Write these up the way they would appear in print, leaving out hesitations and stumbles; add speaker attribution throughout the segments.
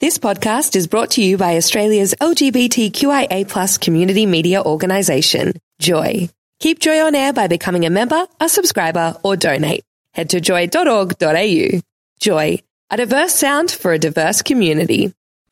Speaker 1: This podcast is brought to you by Australia's LGBTQIA+ community media organisation, Joy. Keep Joy on air by becoming a member, a subscriber, or donate. Head to joy.org.au. Joy, a diverse sound for a diverse community.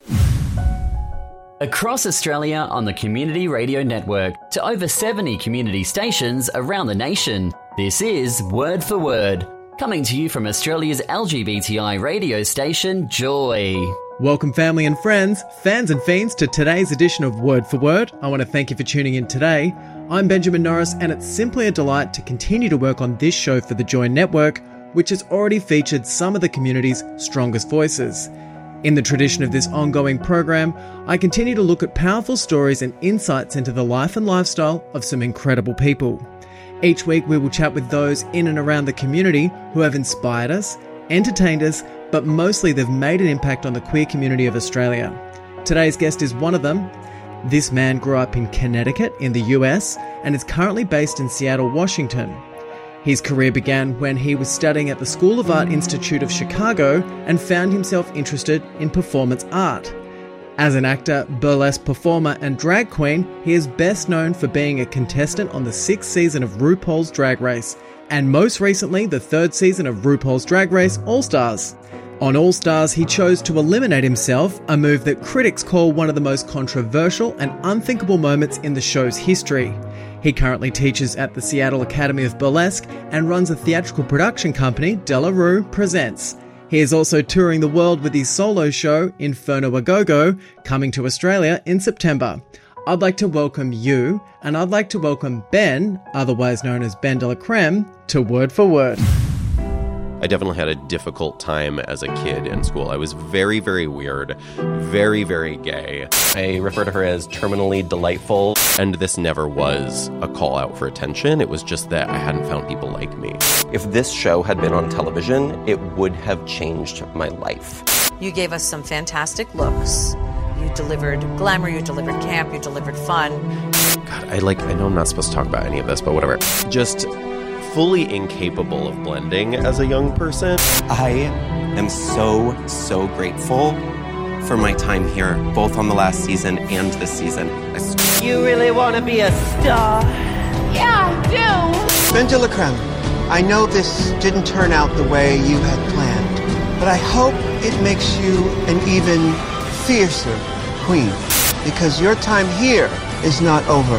Speaker 2: Across Australia on the Community Radio Network to over 70 community stations around the nation, this is Word for Word, coming to you from Australia's LGBTI radio station, Joy.
Speaker 3: Welcome family and friends, fans and fiends to today's edition of Word for Word. I want to thank you for tuning in today. I'm Benjamin Norris and it's simply a delight to continue to work on this show for the Joy Network, which has already featured some of the community's strongest voices. In the tradition of this ongoing program, I continue to look at powerful stories and insights into the life and lifestyle of some incredible people. Each week we will chat with those in and around the community who have inspired us, entertained us, but mostly they've made an impact on the queer community of Australia. Today's guest is one of them. This man grew up in Connecticut in the US and is currently based in Seattle, Washington. His career began when he was studying at the School of Art Institute of Chicago and found himself interested in performance art. As an actor, burlesque performer and drag queen, he is best known for being a contestant on the 6th season of RuPaul's Drag Race, and most recently the 3rd season of RuPaul's Drag Race All-Stars. On All-Stars, he chose to eliminate himself, a move that critics call one of the most controversial and unthinkable moments in the show's history. He currently teaches at the Seattle Academy of Burlesque and runs a theatrical production company, Delarue Presents. He is also touring the world with his solo show, Inferno A Go-Go, coming to Australia in September. I'd like to welcome you, and I'd like to welcome Ben, otherwise known as Ben de la Creme, to Word for Word.
Speaker 4: I definitely had a difficult time as a kid in school. I was very, very weird, very, very gay. I refer to her as terminally delightful, and this never was a call out for attention. It was just that I hadn't found people like me. If this show had been on television, it would have changed my life.
Speaker 5: You gave us some fantastic looks. You delivered glamour, you delivered camp, you delivered fun.
Speaker 4: God, I know I'm not supposed to talk about any of this, but whatever. Just fully incapable of blending as a young person.
Speaker 6: I am so grateful for my time here, both on the last season and this season.
Speaker 7: You really want to be a star?
Speaker 8: Yeah, I do. Ben de la Creme, I know this didn't turn out the way you had planned, but I hope it makes you an even fiercer queen, because your time here is not over.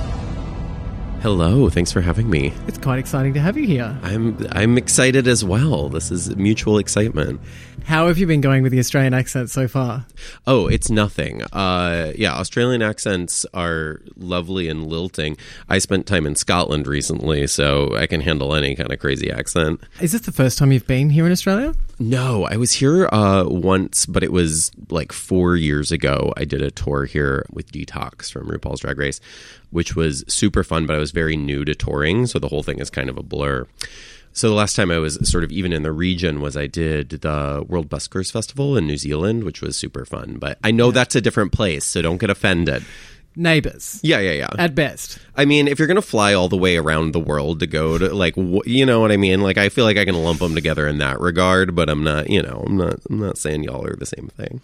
Speaker 4: Hello, thanks for having me.
Speaker 3: It's quite exciting to have you here.
Speaker 4: I'm excited as well. This is mutual excitement.
Speaker 3: How have you been going with the Australian accent so far?
Speaker 4: Oh, it's nothing. Australian accents are lovely and lilting. I spent time in Scotland recently, so I can handle any kind of crazy accent.
Speaker 3: Is this the first time you've been here in Australia?
Speaker 4: No, I was here once, but it was like 4 years ago. I did a tour here with Detox from RuPaul's Drag Race, which was super fun, but I was very new to touring, so the whole thing is kind of a blur. So the last time I was sort of even in the region was I did the World Buskers Festival in New Zealand, which was super fun. But I know that's a different place, so don't get offended.
Speaker 3: Neighbours.
Speaker 4: Yeah.
Speaker 3: At best.
Speaker 4: I mean, if you're going to fly all the way around the world to go to, you know what I mean? Like, I feel like I can lump them together in that regard, but I'm not saying y'all are the same thing.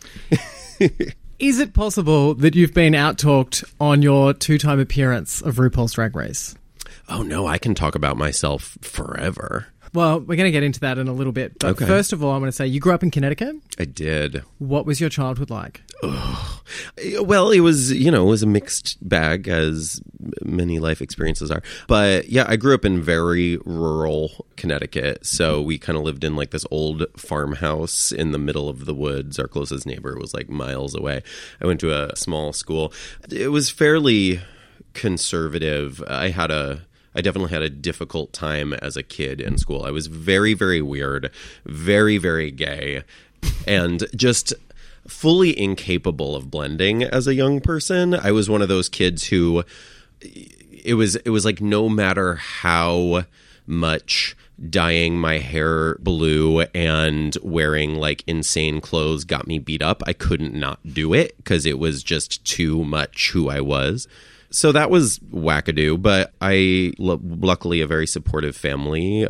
Speaker 3: Is it possible that you've been out-talked on your 2-time appearance of RuPaul's Drag Race?
Speaker 4: Oh, no, I can talk about myself forever.
Speaker 3: Well, we're going to get into that in a little bit. But
Speaker 4: okay.
Speaker 3: First of all, I'm going to say you grew up in Connecticut?
Speaker 4: I did.
Speaker 3: What was your childhood like?
Speaker 4: Ugh. Well, it was a mixed bag, as many life experiences are. But yeah, I grew up in very rural Connecticut. So we kind of lived in like this old farmhouse in the middle of the woods. Our closest neighbor was like miles away. I went to a small school. It was fairly conservative. I definitely had a difficult time as a kid in school. I was very, very weird, very, very gay, and just fully incapable of blending as a young person. I was one of those kids who it was like no matter how much dyeing my hair blue and wearing like insane clothes got me beat up, I couldn't not do it because it was just too much who I was. So that was wackadoo, but I luckily a very supportive family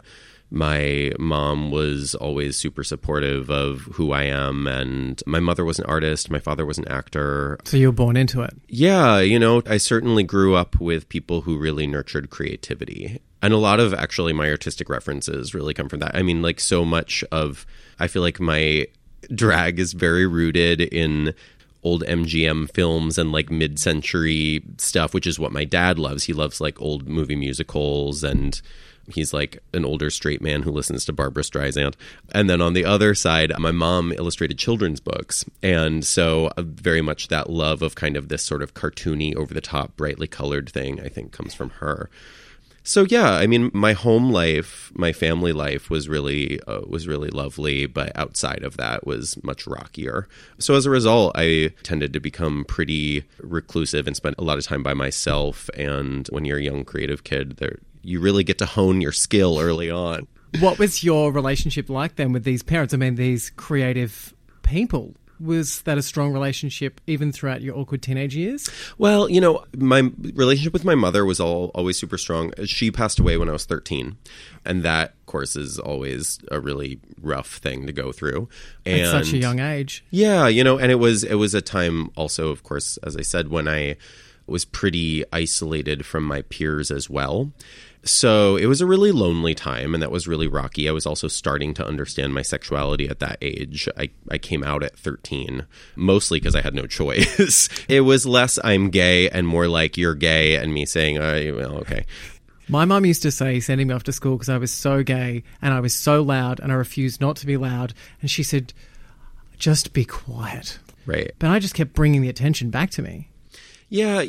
Speaker 4: My mom was always super supportive of who I am, and my mother was an artist. My father was an actor.
Speaker 3: So you were born into it?
Speaker 4: Yeah, I certainly grew up with people who really nurtured creativity. And a lot of actually my artistic references really come from that. I mean, like so much of, I feel like my drag is very rooted in old MGM films and like mid-century stuff, which is what my dad loves. He loves like old movie musicals, and he's like an older straight man who listens to Barbra Streisand. And then on the other side, my mom illustrated children's books. And so very much that love of kind of this sort of cartoony, over-the-top, brightly colored thing, I think comes from her. So yeah, I mean, my home life, my family life was really lovely, but outside of that was much rockier. So as a result, I tended to become pretty reclusive and spent a lot of time by myself. And when you're a young creative kid, you really get to hone your skill early on.
Speaker 3: What was your relationship like then with these parents? I mean, these creative people. Was that a strong relationship even throughout your awkward teenage years?
Speaker 4: Well, my relationship with my mother was always super strong. She passed away when I was 13. And that, of course, is always a really rough thing to go through. And
Speaker 3: at such a young age.
Speaker 4: Yeah, and it was a time also, of course, as I said, when I was pretty isolated from my peers as well. So it was a really lonely time, and that was really rocky. I was also starting to understand my sexuality at that age. I came out at 13, mostly because I had no choice. It was less I'm gay and more like you're gay and me saying, well, okay.
Speaker 3: My mum used to say, sending me off to school because I was so gay and I was so loud and I refused not to be loud. And she said, just be quiet.
Speaker 4: Right.
Speaker 3: But I just kept bringing the attention back to me.
Speaker 4: Yeah,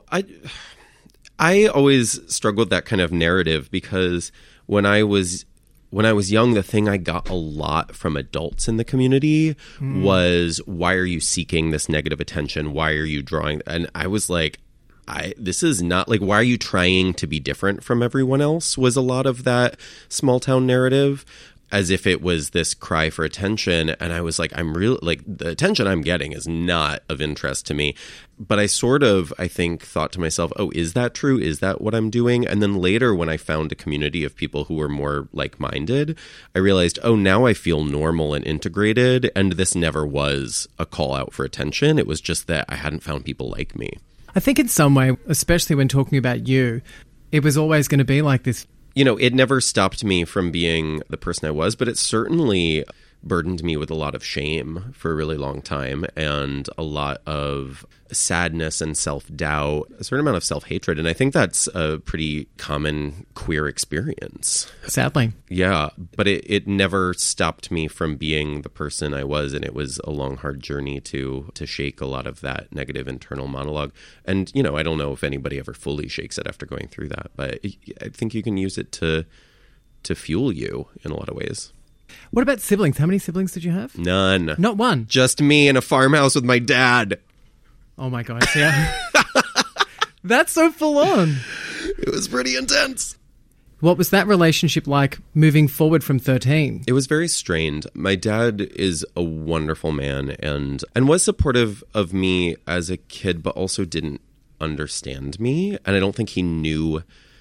Speaker 4: I always struggled with that kind of narrative because when I was young, the thing I got a lot from adults in the community was, why are you seeking this negative attention? Why are you drawing? And I was like, this is not like, why are you trying to be different from everyone else? Was a lot of that small town narrative, as if it was this cry for attention. And I was like, the attention I'm getting is not of interest to me. But I think, thought to myself, oh, is that true? Is that what I'm doing? And then later, when I found a community of people who were more like-minded, I realized, oh, now I feel normal and integrated. And this never was a call out for attention. It was just that I hadn't found people like me.
Speaker 3: I think in some way, especially when talking about you, it was always going to be like this.
Speaker 4: It never stopped me from being the person I was, but it certainly burdened me with a lot of shame for a really long time, and a lot of sadness and self-doubt, a certain amount of self-hatred. And I think that's a pretty common queer experience.
Speaker 3: Sadly.
Speaker 4: Yeah, but it never stopped me from being the person I was, and it was a long, hard journey to shake a lot of that negative internal monologue. And, I don't know if anybody ever fully shakes it after going through that, but I think you can use it to fuel you in a lot of ways.
Speaker 3: What about siblings? How many siblings did you have?
Speaker 4: None.
Speaker 3: Not one?
Speaker 4: Just me in a farmhouse with my dad.
Speaker 3: Oh my gosh, yeah. That's so full on.
Speaker 4: It was pretty intense.
Speaker 3: What was that relationship like moving forward from 13?
Speaker 4: It was very strained. My dad is a wonderful man and was supportive of me as a kid, but also didn't understand me. And I don't think he knew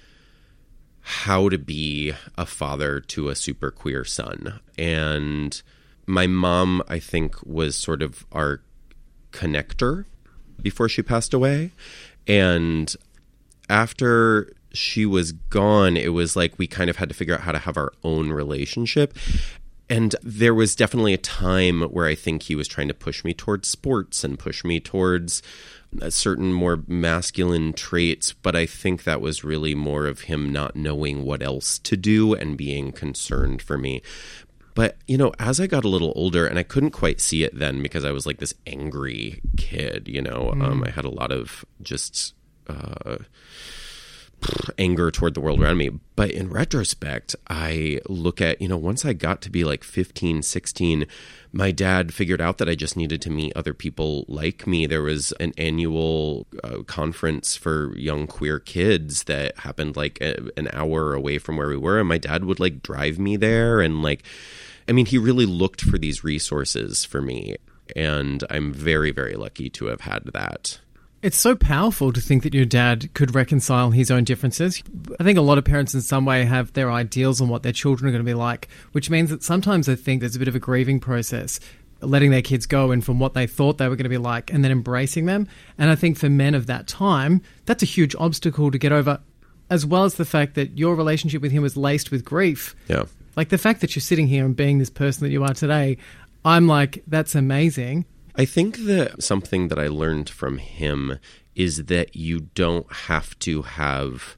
Speaker 4: how to be a father to a super queer son. And my mom, I think, was sort of our connector before she passed away. And after she was gone, it was like we kind of had to figure out how to have our own relationship. And there was definitely a time where I think he was trying to push me towards sports and push me towards certain more masculine traits, but I think that was really more of him not knowing what else to do and being concerned for me. But, as I got a little older, and I couldn't quite see it then because I was like this angry kid, I had a lot of just anger toward the world around me. But in retrospect, I look at, once I got to be like 15, 16, my dad figured out that I just needed to meet other people like me. There was an annual conference for young queer kids that happened like an hour away from where we were. And my dad would like drive me there. And he really looked for these resources for me. And I'm very, very lucky to have had that.
Speaker 3: It's so powerful to think that your dad could reconcile his own differences. I think a lot of parents in some way have their ideals on what their children are going to be like, which means that sometimes I think there's a bit of a grieving process, letting their kids go and from what they thought they were going to be like and then embracing them. And I think for men of that time, that's a huge obstacle to get over, as well as the fact that your relationship with him was laced with grief.
Speaker 4: Yeah.
Speaker 3: Like the fact that you're sitting here and being this person that you are today, I'm like, that's amazing.
Speaker 4: I think that something that I learned from him is that you don't have to have...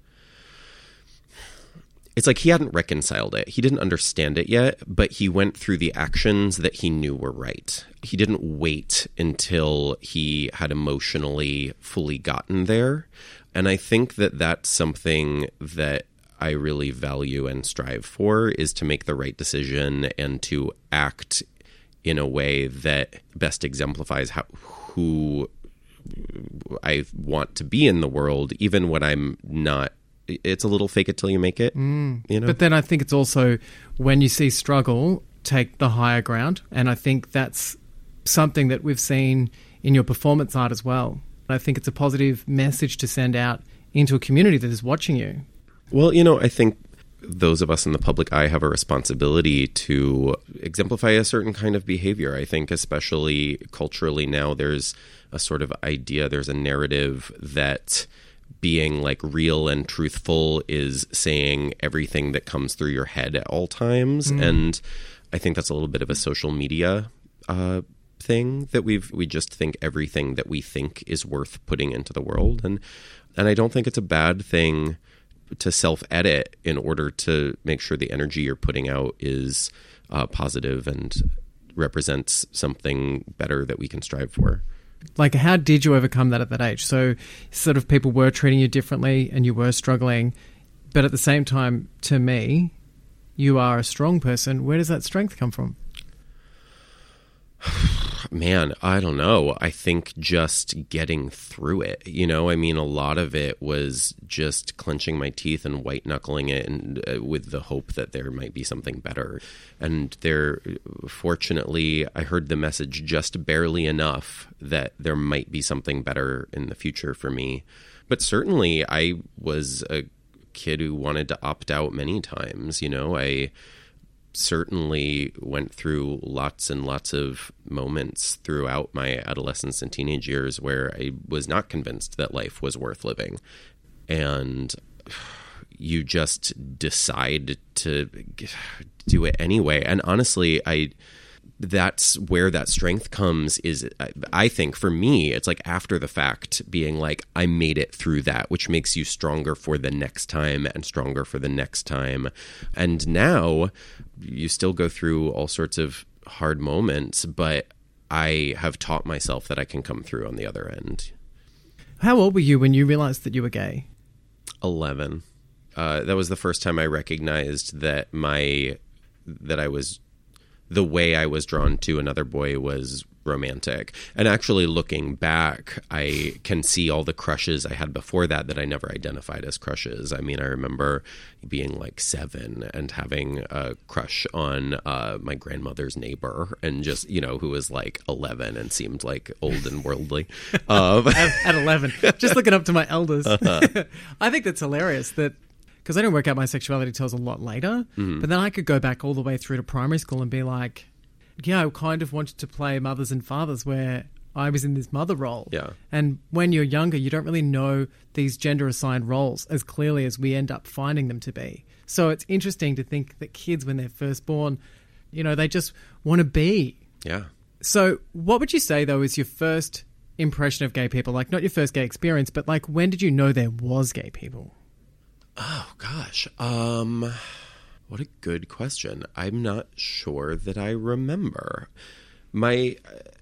Speaker 4: It's like he hadn't reconciled it. He didn't understand it yet, but he went through the actions that he knew were right. He didn't wait until he had emotionally fully gotten there. And I think that that's something that I really value and strive for, is to make the right decision and to act in a way that best exemplifies who I want to be in the world, even when I'm not. It's a little fake it till you make it, you know?
Speaker 3: But then I think it's also when you see struggle, take the higher ground. And I think that's something that we've seen in your performance art as well. I think it's a positive message to send out into a community that is watching you.
Speaker 4: Well, you know, I think those of us in the public eye have a responsibility to exemplify a certain kind of behavior. I think especially culturally now, there's a sort of idea, there's a narrative that being like real and truthful is saying everything that comes through your head at all times. And I think that's a little bit of a social media thing that we just think everything that we think is worth putting into the world. And I don't think it's a bad thing to self-edit in order to make sure the energy you're putting out is positive and represents something better that we can strive for.
Speaker 3: Like, how did you overcome that at that age? So sort of people were treating you differently and you were struggling, but at the same time, to me, you are a strong person. Where does that strength come from?
Speaker 4: Man, I don't know. I think just getting through it, you know, I mean, a lot of it was just clenching my teeth and white knuckling it, and with the hope that there might be something better. And fortunately, I heard the message just barely enough that there might be something better in the future for me. But certainly I was a kid who wanted to opt out many times. You know, I certainly went through lots and lots of moments throughout my adolescence and teenage years where I was not convinced that life was worth living. And you just decide to do it anyway. And honestly, that's where that strength comes, is I think for me, it's like after the fact being like, I made it through that, which makes you stronger for the next time and stronger for the next time. And now you still go through all sorts of hard moments, but I have taught myself that I can come through on the other end.
Speaker 3: How old were you when you realized that you were gay?
Speaker 4: 11. That was the first time I recognized that the way I was drawn to another boy was romantic. And actually looking back, I can see all the crushes I had before that I never identified as crushes. I mean, I remember being like 7 and having a crush on my grandmother's neighbor, and just, you know, who was like 11 and seemed like old and worldly.
Speaker 3: At 11. Just looking up to my elders. I think that's hilarious that, because I didn't work out my sexuality till I was a lot later. But then I could go back all the way through to primary school and be like, yeah, I kind of wanted to play mothers and fathers where I was in this mother role.
Speaker 4: Yeah.
Speaker 3: And when you're younger, you don't really know these gender-assigned roles as clearly as we end up finding them to be. So it's interesting to think that kids, when they're first born, you know, they just want to be.
Speaker 4: Yeah.
Speaker 3: So what would you say, though, is your first impression of gay people? Like, not your first gay experience, but like, when did you know there was gay people?
Speaker 4: Oh, gosh. What a good question. I'm not sure that I remember. My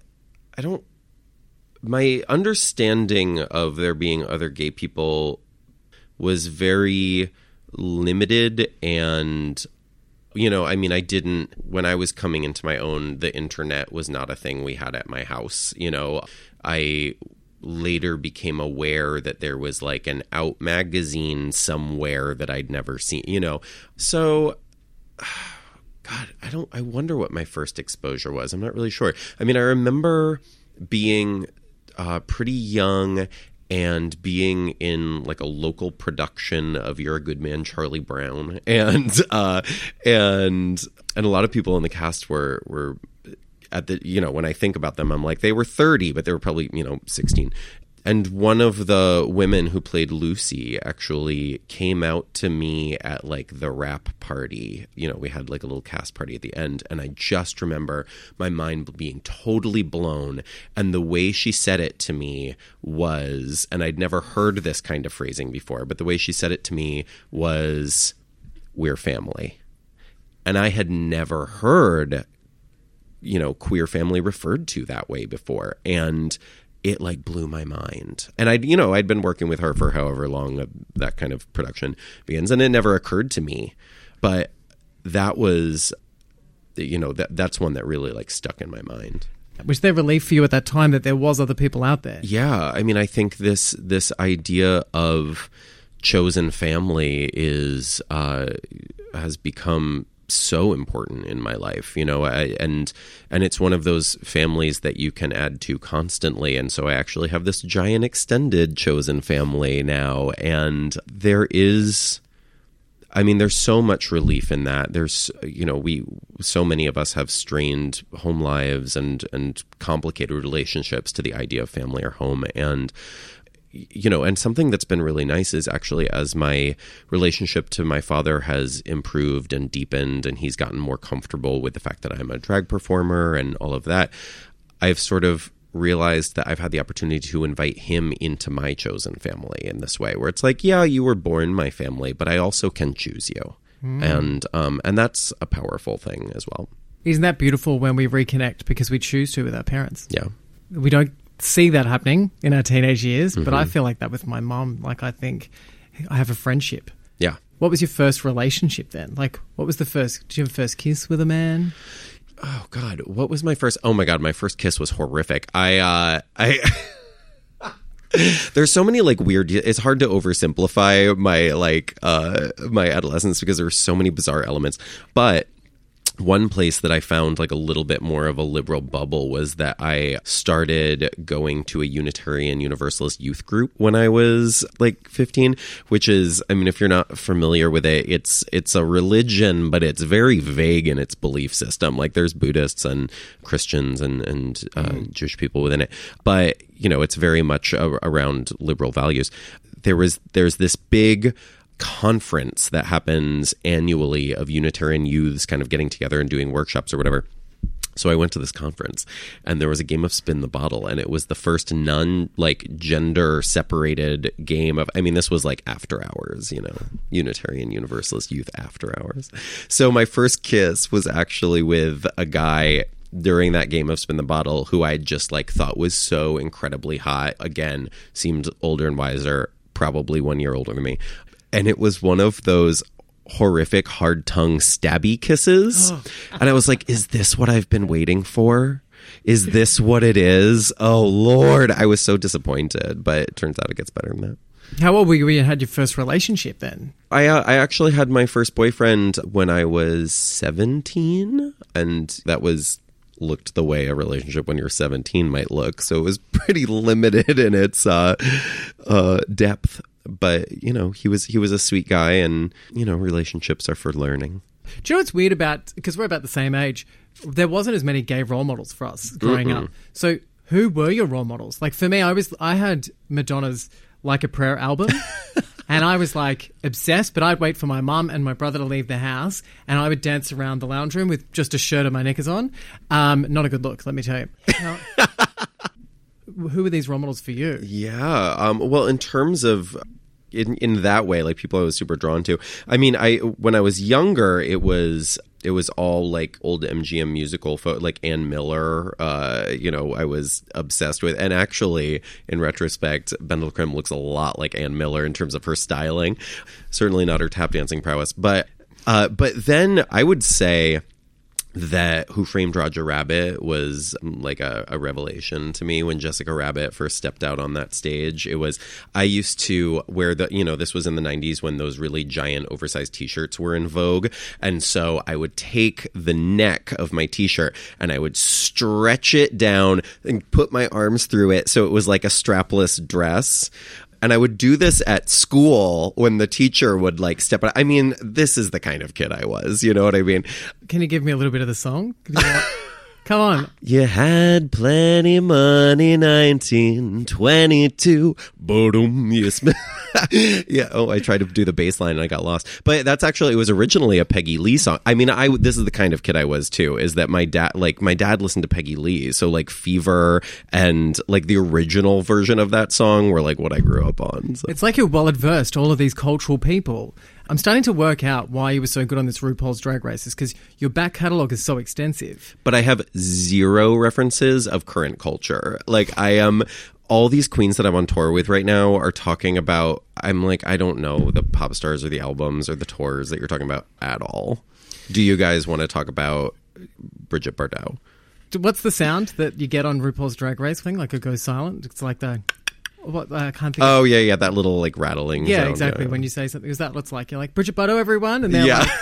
Speaker 4: understanding of there being other gay people was very limited, and, you know, I mean, when I was coming into my own, the internet was not a thing we had at my house. You know, I later became aware that there was like an Out magazine somewhere that I'd never seen, you know. So, God, I wonder what my first exposure was. I'm not really sure. I mean, I remember being pretty young and being in like a local production of You're a Good Man, Charlie Brown, and a lot of people in the cast were at the, you know, when I think about them, I'm like, they were 30, but they were probably, you know, 16. And one of the women who played Lucy actually came out to me at like the wrap party. You know, we had like a little cast party at the end. And I just remember my mind being totally blown. And the way she said it to me was, and I'd never heard this kind of phrasing before, but the way she said it to me was, "We're family." And I had never heard, you know, queer family referred to that way before. And it like blew my mind. And I'd been working with her for however long that kind of production begins, and it never occurred to me. But that was, you know, that's one that really like stuck in my mind.
Speaker 3: Was there relief for you at that time that there was other people out there?
Speaker 4: Yeah. I mean, I think this idea of chosen family has become so important in my life, you know, and it's one of those families that you can add to constantly. And so I actually have this giant extended chosen family now. And there's so much relief in that. There's, you know, so many of us have strained home lives and complicated relationships to the idea of family or home. And you know, and something that's been really nice is actually as my relationship to my father has improved and deepened, and he's gotten more comfortable with the fact that I'm a drag performer and all of that, I've sort of realized that I've had the opportunity to invite him into my chosen family in this way, where it's like, yeah, you were born my family, but I also can choose you. And that's a powerful thing as well.
Speaker 3: Isn't that beautiful when we reconnect because we choose to with our parents?
Speaker 4: Yeah.
Speaker 3: We don't see that happening in our teenage years, but I feel like that with my mom. Like, I think I have a friendship.
Speaker 4: Yeah.
Speaker 3: What was your first relationship then? Like, what was did you have a first kiss with a man?
Speaker 4: Oh God, what was my first? Oh my God, my first kiss was horrific. There's so many like weird, it's hard to oversimplify my adolescence because there's so many bizarre elements, but one place that I found like a little bit more of a liberal bubble was that I started going to a Unitarian Universalist youth group when I was like 15, which is, I mean, if you're not familiar with it, it's a religion, but it's very vague in its belief system. Like there's Buddhists and Christians and Jewish people within it, but you know, it's very much around liberal values. There's this big conference that happens annually of Unitarian youths kind of getting together and doing workshops or whatever. So I went to this conference and there was a game of Spin the Bottle, and it was the first gender separated game of, I mean, this was like after hours, you know, Unitarian Universalist youth after hours. So my first kiss was actually with a guy during that game of Spin the Bottle who I just like thought was so incredibly hot. Again, seemed older and wiser, probably 1 year older than me. And it was one of those horrific, hard-tongue, stabby kisses. And I was like, is this what I've been waiting for? Is this what it is? Oh, Lord. I was so disappointed, but it turns out it gets better than that.
Speaker 3: How old were you when you had your first relationship then?
Speaker 4: I actually had my first boyfriend when I was 17, and that looked the way a relationship when you're 17 might look. So it was pretty limited in its depth. But, you know, he was a sweet guy, and, you know, relationships are for learning.
Speaker 3: Do you know what's weird about, because we're about the same age, there wasn't as many gay role models for us growing up. So who were your role models? Like for me, I had Madonna's Like a Prayer album. And I was like obsessed, but I'd wait for my mum and my brother to leave the house, and I would dance around the lounge room with just a shirt and my knickers on. Not a good look, let me tell you. Who were these role models for you?
Speaker 4: Yeah. Well, in terms of in that way, like people I was super drawn to. I mean, when I was younger, it was all like old MGM musical, like Ann Miller, you know, I was obsessed with. And actually, in retrospect, BenDeLaCreme looks a lot like Ann Miller in terms of her styling. Certainly not her tap dancing prowess. But then I would say that Who Framed Roger Rabbit was like a revelation to me when Jessica Rabbit first stepped out on that stage. I used to wear this was in the 90s when those really giant oversized t-shirts were in vogue. And so I would take the neck of my t-shirt and I would stretch it down and put my arms through it. So it was like a strapless dress. And I would do this at school when the teacher would like step out. I mean, this is the kind of kid I was. You know what I mean?
Speaker 3: Can you give me a little bit of the song? Come on.
Speaker 4: You had plenty money, 1922. Boom. Yes. Yeah. Oh, I tried to do the bass line and I got lost. But it was originally a Peggy Lee song. I mean, this is the kind of kid I was too, is that my dad listened to Peggy Lee. So like Fever and like the original version of that song were like what I grew up on. So.
Speaker 3: It's like you're well adversed, all of these cultural people. I'm starting to work out why you were so good on this RuPaul's Drag Race, is because your back catalogue is so extensive.
Speaker 4: But I have zero references of current culture. Like all these queens that I'm on tour with right now are talking about, I'm like, I don't know the pop stars or the albums or the tours that you're talking about at all. Do you guys want to talk about Bridget Bardot?
Speaker 3: What's the sound that you get on RuPaul's Drag Race thing? Like it goes silent? It's like the... What I can't think.
Speaker 4: Oh yeah, that little like rattling.
Speaker 3: Yeah,
Speaker 4: zone.
Speaker 3: exactly.
Speaker 4: Yeah.
Speaker 3: When you say something, is that what's like? You're like Bridget Bardot, everyone, and they're
Speaker 4: like,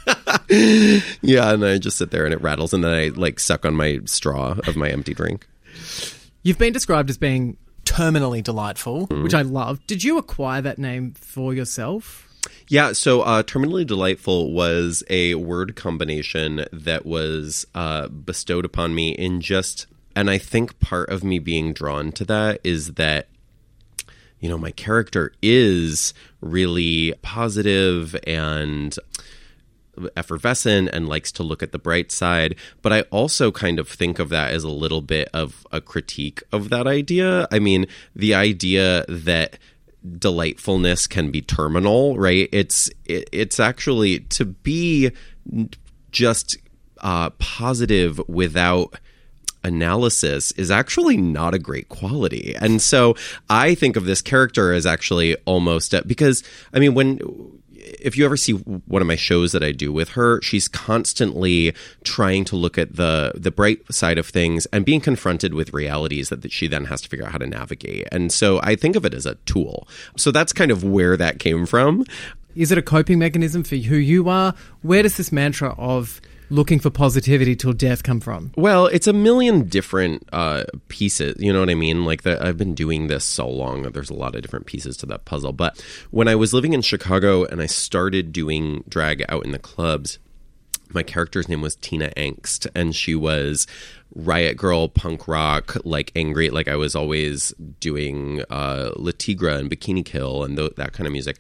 Speaker 4: yeah, and I just sit there and it rattles, and then I like suck on my straw of my empty drink.
Speaker 3: You've been described as being terminally delightful, which I love. Did you acquire that name for yourself?
Speaker 4: Yeah, so terminally delightful was a word combination that was bestowed upon me in just, and I think part of me being drawn to that is that, you know, my character is really positive and effervescent and likes to look at the bright side. But I also kind of think of that as a little bit of a critique of that idea. I mean, the idea that delightfulness can be terminal, right? It's actually to be just positive without analysis is actually not a great quality. And so I think of this character as actually almost because I mean, if you ever see one of my shows that I do with her, she's constantly trying to look at the bright side of things and being confronted with realities that she then has to figure out how to navigate. And so I think of it as a tool. So that's kind of where that came from.
Speaker 3: Is it a coping mechanism for who you are? Where does this mantra of looking for positivity till death come from?
Speaker 4: Well, it's a million different pieces. You know what I mean? Like I've been doing this so long. There's a lot of different pieces to that puzzle. But when I was living in Chicago and I started doing drag out in the clubs, my character's name was Tina Angst, and she was riot girl, punk rock, like angry. Like I was always doing La Tigra and Bikini Kill and that kind of music.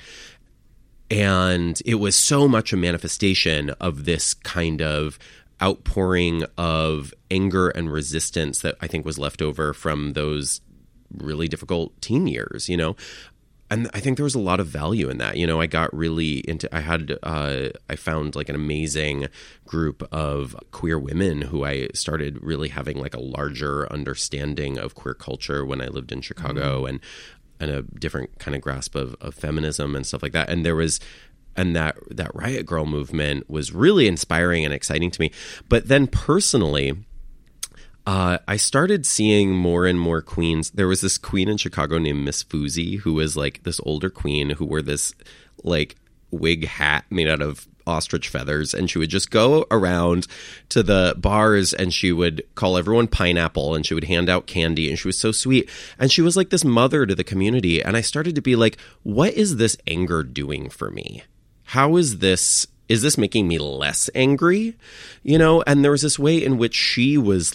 Speaker 4: And it was so much a manifestation of this kind of outpouring of anger and resistance that I think was left over from those really difficult teen years, you know? And I think there was a lot of value in that. You know, I got really into, I found like an amazing group of queer women who I started really having like a larger understanding of queer culture when I lived in Chicago and a different kind of grasp of feminism and stuff like that. And that Riot Girl movement was really inspiring and exciting to me. But then personally, I started seeing more and more queens. There was this queen in Chicago named Miss Fousey, who was like this older queen who wore this like wig hat made out of ostrich feathers, and she would just go around to the bars and she would call everyone pineapple and she would hand out candy, and she was so sweet, and she was like this mother to the community. And I started to be like, what is this anger doing for me? How is this making me less angry? You know? And there was this way in which she was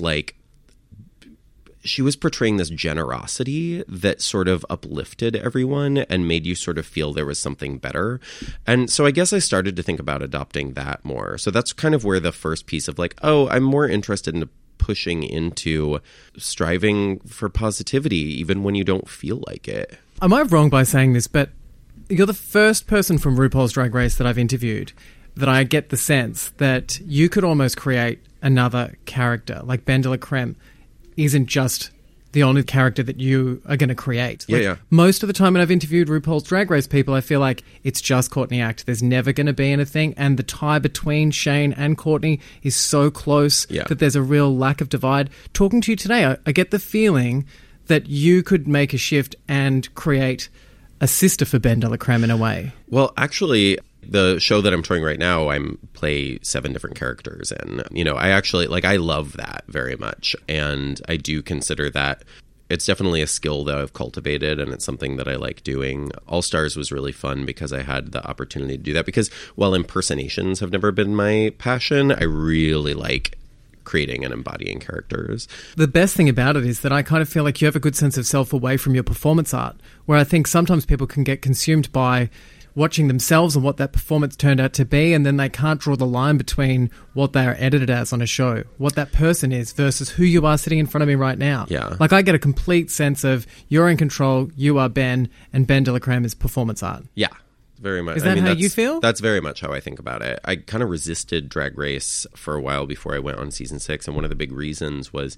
Speaker 4: portraying this generosity that sort of uplifted everyone and made you sort of feel there was something better. And so I guess I started to think about adopting that more. So that's kind of where the first piece of like, oh, I'm more interested in pushing into striving for positivity, even when you don't feel like it.
Speaker 3: I might be wrong by saying this, but you're the first person from RuPaul's Drag Race that I've interviewed that I get the sense that you could almost create another character. Like Ben de la Creme isn't just the only character that you are going to create.
Speaker 4: Yeah.
Speaker 3: Most of the time when I've interviewed RuPaul's Drag Race people, I feel like it's just Courtney Act. There's never going to be anything, and the tie between Shane and Courtney is so close that there's a real lack of divide. Talking to you today, I get the feeling that you could make a shift and create a sister for Ben de la Creme in a way.
Speaker 4: Well, actually, the show that I'm touring right now, I play 7 different characters. And, I actually, I love that very much. And I do consider that it's definitely a skill that I've cultivated, and it's something that I like doing. All Stars was really fun because I had the opportunity to do that. Because while impersonations have never been my passion, I really like creating and embodying characters.
Speaker 3: The best thing about it is that I kind of feel like you have a good sense of self away from your performance art, where I think sometimes people can get consumed by watching themselves and what that performance turned out to be, and then they can't draw the line between what they are edited as on a show, what that person is versus who you are sitting in front of me right now.
Speaker 4: Yeah.
Speaker 3: I get a complete sense of you're in control, you are Ben, and Ben de la Creme is performance art.
Speaker 4: Yeah. Very much.
Speaker 3: Is that how you feel?
Speaker 4: That's very much how I think about it. I kind of resisted Drag Race for a while before I went on season 6, and one of the big reasons was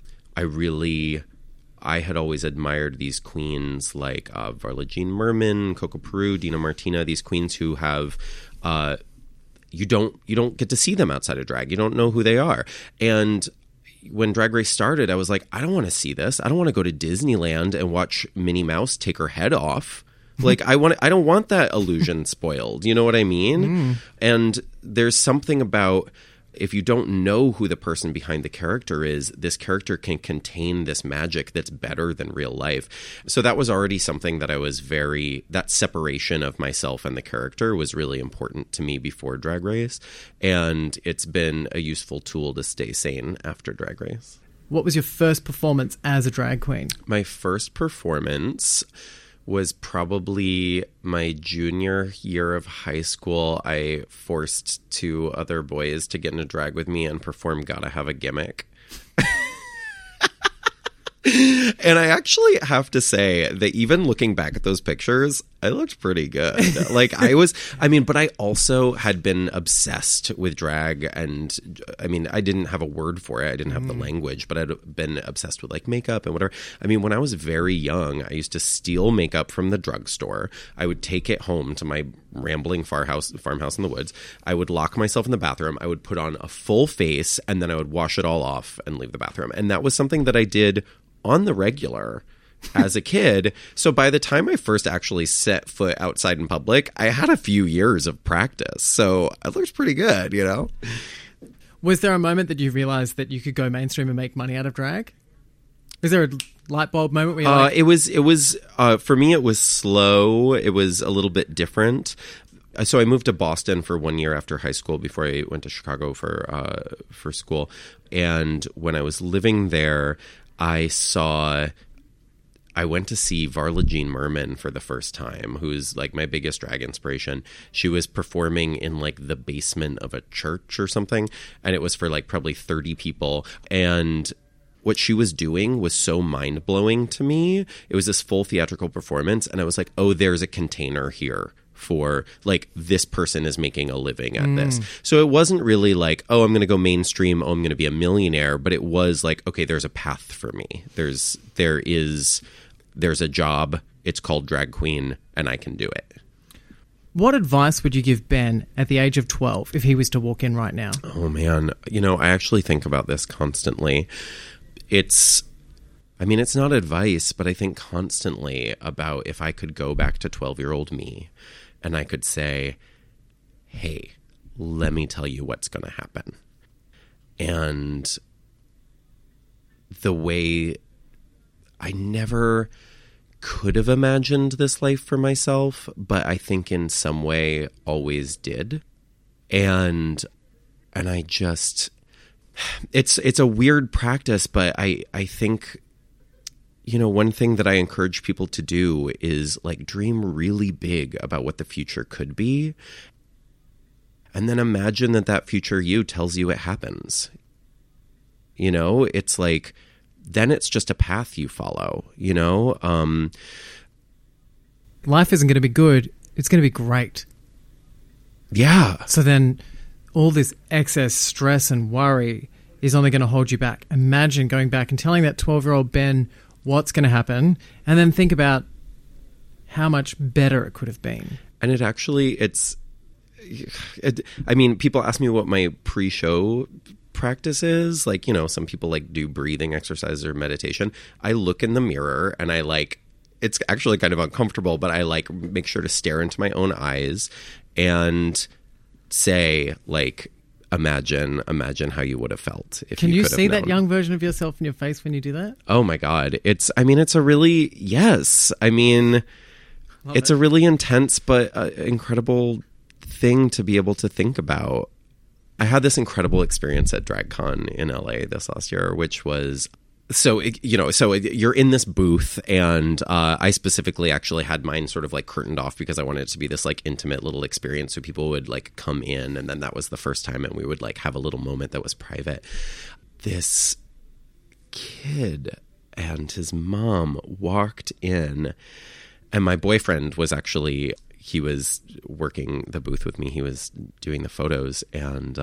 Speaker 4: I had always admired these queens like Varla Jean Merman, Coco Peru, Dina Martina, these queens who have you don't get to see them outside of drag. You don't know who they are. And when Drag Race started, I was like, I don't want to see this. I don't want to go to Disneyland and watch Minnie Mouse take her head off. I don't want that illusion spoiled. You know what I mean? And there's something about, if you don't know who the person behind the character is, this character can contain this magic that's better than real life. So that was already something that that separation of myself and the character was really important to me before Drag Race. And it's been a useful tool to stay sane after Drag Race.
Speaker 3: What was your first performance as a drag queen?
Speaker 4: My first performance was probably my junior year of high school. I forced 2 other boys to get into drag with me and perform Gotta Have a Gimmick. And I actually have to say that even looking back at those pictures, I looked pretty good. But I also had been obsessed with drag, and I didn't have a word for it. I didn't have the language, but I'd been obsessed with makeup and whatever. When I was very young, I used to steal makeup from the drugstore. I would take it home to my rambling farmhouse in the woods. I would lock myself in the bathroom. I would put on a full face, and then I would wash it all off and leave the bathroom. And that was something that I did on the regular as a kid. So by the time I first actually set foot outside in public, I had a few years of practice. So it looks pretty good,
Speaker 3: Was there a moment that you realized that you could go mainstream and make money out of drag? Is there a light bulb moment where you're
Speaker 4: it was for me, it was slow. It was a little bit different. So I moved to Boston for 1 year after high school before I went to Chicago for school. And when I was living there, I went to see Varla Jean Merman for the first time, who's my biggest drag inspiration. She was performing in the basement of a church or something, and it was for probably 30 people. And what she was doing was so mind-blowing to me. It was this full theatrical performance, and I was like, oh, there's a container here for this person is making a living at this. So it wasn't really oh, I'm going to go mainstream, oh, I'm going to be a millionaire, but it was okay, there's a path for me. There's a job, it's called drag queen, and I can do it.
Speaker 3: What advice would you give Ben at the age of 12 if he was to walk in right now?
Speaker 4: Oh man, I actually think about this constantly. It's not advice, but I think constantly about if I could go back to 12-year-old me and I could say, hey, let me tell you what's going to happen. And the way I never could have imagined this life for myself, but I think in some way always did. And I just, it's a weird practice, but I think, one thing that I encourage people to do is dream really big about what the future could be. And then imagine that future you tells you it happens. It's then it's just a path you follow,
Speaker 3: Life isn't going to be good. It's going to be great.
Speaker 4: Yeah.
Speaker 3: So then all this excess stress and worry is only going to hold you back. Imagine going back and telling that 12-year-old Ben what's going to happen, and then think about how much better it could have been.
Speaker 4: And I mean, people ask me what my pre-show practice is. Like, some people like do breathing exercises or meditation. I look in the mirror and I it's actually kind of uncomfortable, but I make sure to stare into my own eyes and say, imagine how you would have felt if
Speaker 3: Can you
Speaker 4: could have
Speaker 3: see that
Speaker 4: known.
Speaker 3: young version of yourself in your face when you do that?
Speaker 4: Oh my God. It's a really, yes. I mean, it's a really intense but incredible thing to be able to think about. I had this incredible experience at DragCon in LA this last year, which was so you're in this booth, and I specifically actually had mine sort of curtained off because I wanted it to be this intimate little experience, so people would come in, and then that was the first time, and we would have a little moment that was private. This kid and his mom walked in, and my boyfriend was actually, he was working the booth with me. He was doing the photos, and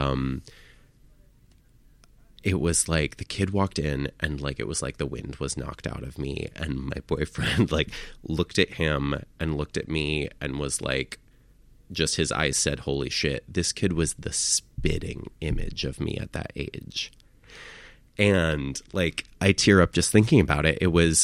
Speaker 4: it was the kid walked in, and it was the wind was knocked out of me, and my boyfriend looked at him and looked at me and was just his eyes said, "Holy shit, this kid was the spitting image of me at that age." And I tear up just thinking about it. It was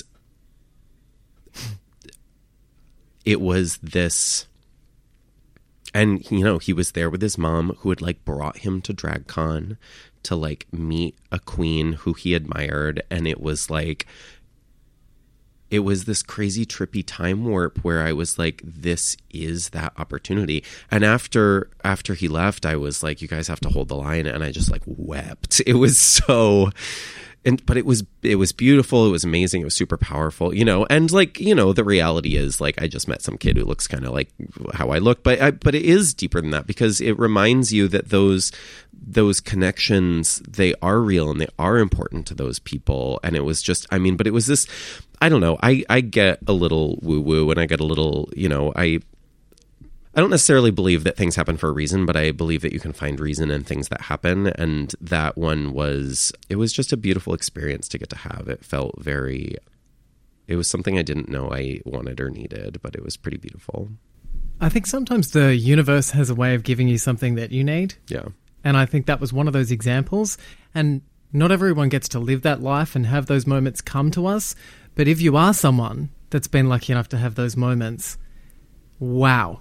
Speaker 4: this, and he was there with his mom, who had brought him to DragCon to meet a queen who he admired, and it was this crazy trippy time warp where I was this is that opportunity. And after he left, I was you guys have to hold the line, and I just wept. It was so, but it was beautiful. It was amazing. It was super powerful, and the reality is I just met some kid who looks kind of like how I look, but it is deeper than that, because it reminds you that those connections, they are real and they are important to those people. And it was just, but it was this, I don't know, I get a little woo woo, and I get a little, I don't necessarily believe that things happen for a reason, but I believe that you can find reason in things that happen. And that one it was just a beautiful experience to get to have. It felt it was something I didn't know I wanted or needed, but it was pretty beautiful.
Speaker 3: I think sometimes the universe has a way of giving you something that you need.
Speaker 4: Yeah.
Speaker 3: And I think that was one of those examples. And not everyone gets to live that life and have those moments come to us. But if you are someone that's been lucky enough to have those moments, wow.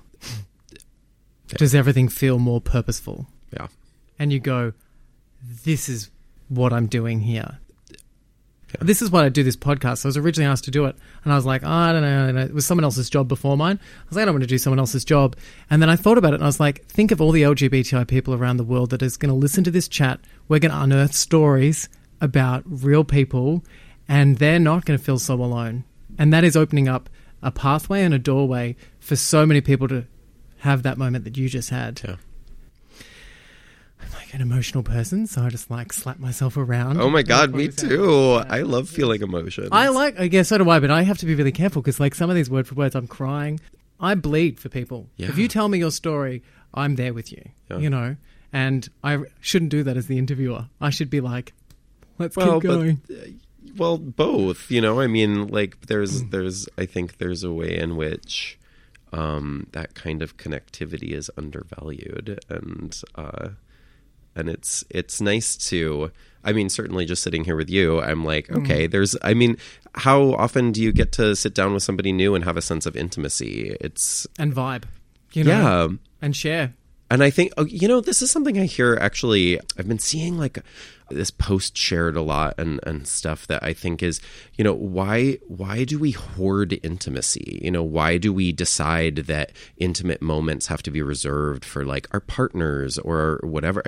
Speaker 3: Does everything feel more purposeful?
Speaker 4: Yeah.
Speaker 3: And you go, this is what I'm doing here. Yeah. This is why I do this podcast. I was originally asked to do it, and I was like, I don't know. It was someone else's job before mine. I was like, I don't want to do someone else's job. And then I thought about it, and I was like, think of all the LGBTI people around the world that is going to listen to this chat. We're going to unearth stories about real people, and they're not going to feel so alone. And that is opening up a pathway and a doorway for so many people to have that moment that you just had.
Speaker 4: Yeah.
Speaker 3: I'm an emotional person, so I just slap myself around.
Speaker 4: Oh my God, me too. I love feeling emotions.
Speaker 3: I guess so do I, but I have to be really careful because some of these word for words, I'm crying. I bleed for people. Yeah. If you tell me your story, I'm there with you, and I shouldn't do that as the interviewer. I should be let's keep going.
Speaker 4: Well, both, there's I think there's a way in which that kind of connectivity is undervalued, and it's nice to, certainly just sitting here with you, I'm okay, how often do you get to sit down with somebody new and have a sense of intimacy?
Speaker 3: And vibe,
Speaker 4: yeah,
Speaker 3: and share.
Speaker 4: And I think, this is something I hear, actually, I've been seeing this post shared a lot and stuff that I think is, why do we hoard intimacy? Why do we decide that intimate moments have to be reserved for our partners or whatever?